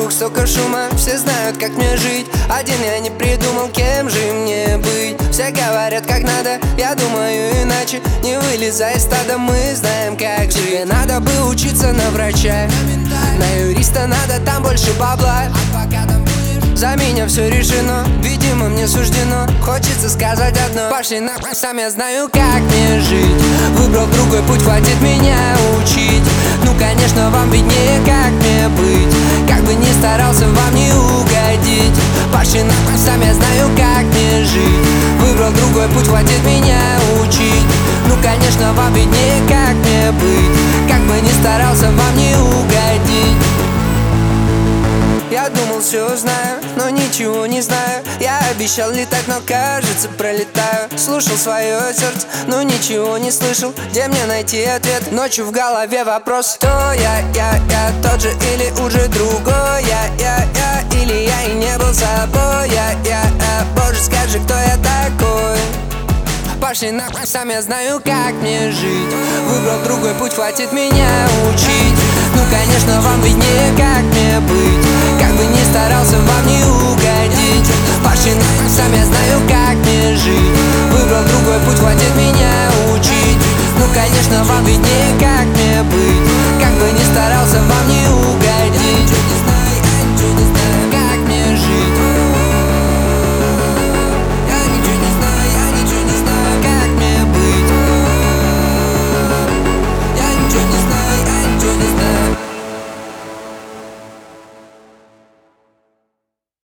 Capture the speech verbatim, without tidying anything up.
Вокруг столько шума, все знают, как мне жить. Один я не придумал, кем же мне быть. Все говорят, как надо, я думаю иначе. Не вылезай из стада, мы знаем, как жить. Тебе надо бы учиться на врача, на юриста надо, там больше бабла. За меня все решено, видимо мне суждено. Хочется сказать одно: пошли нахуй, сам я знаю, как мне жить. Выбрал другой путь, хватит меня учить. Ну конечно, вам виднее, как мне быть. Как бы ни старался вам не угодить. Пошли нахуй, сам я знаю, как мне жить. Выбрал другой путь, хватит меня учить. Ну конечно, вам виднее, как мне быть. Как бы ни старался вам не угодить. Я думал, все знаю, но ничего не знаю. Я обещал летать, но кажется пролетаю. Слушал свое сердце, но ничего не слышал. Где мне найти ответ? Ночью в голове вопрос: кто я, я, я тот же или уже другой? Я, я, я, или я и не был собой? Я, я, я, боже, скажи, кто я такой? Пошли нахуй, сам я знаю, как мне жить. Выбрал другой путь, хватит меня учить. Ну конечно, вам виднее, как мне быть. Как бы ни старался, вам не угодить.